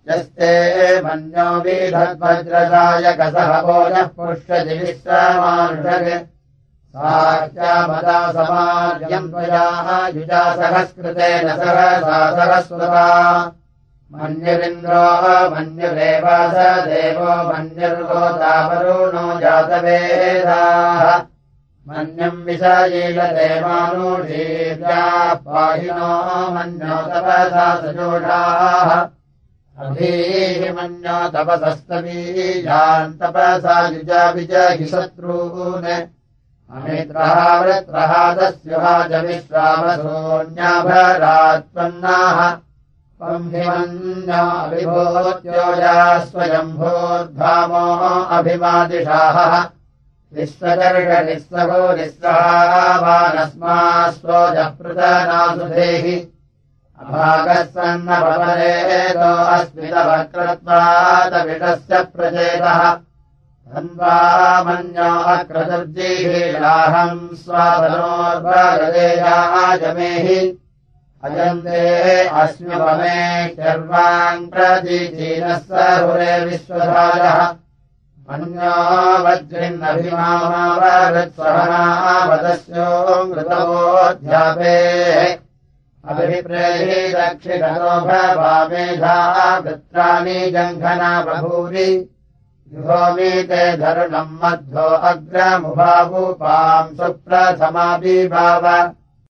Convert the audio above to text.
यस्ते मन्यो वीधद्वज्रदायकसहभोजः पुष्यति विश्रमानुषग् साख्यामदा समार्यम् त्वया युजा सहस्कृतेन सहसा सहस्वता मन्युरिन्द्रो मन्युरेवास देवो मन्युर्गोतावरुणो जातवेदाः मन्यम् विषयीलते मानुषीर्याः पाहिनो मन्यो तपसा सजोषाः अभीः मन्यो तपसस्तवीयान् तपसा युजाभिजहि शत्रून् अमित्रः वृत्रः दस्युहाच विश्वावसोऽन्याभरात्पन्नाः त्वम् हि मन्यो विभूत्योजा स्वयम्भूर्धामो अभिमादिशाः विश्वदर्शनिस्सहो निःस्सहावानस्मास्वोजः पृतनासुधेहि अभागः सन्नपरेतो अस्मितवक्रत्वादविषस्य प्रचेतः धन्वा मन्यो अक्रतुर्जीहीलाहम् स्वातनोर्भागदेयाजमेहि अजन्ते अस्म्यपमे शर्वाम् प्रतीचीनः सहुरे विश्वधारः मन्यो वज्रिन्नभिमावृत्सहनावदस्यो मृतवोऽध्यापेः अभिप्रेहि दक्षिणतो भवामेधा वृत्राणि जङ्घना बभूरि युहोमीते धरुणम् मध्वो अग्रमुभावुपाम् सुप्रथमाभिभाव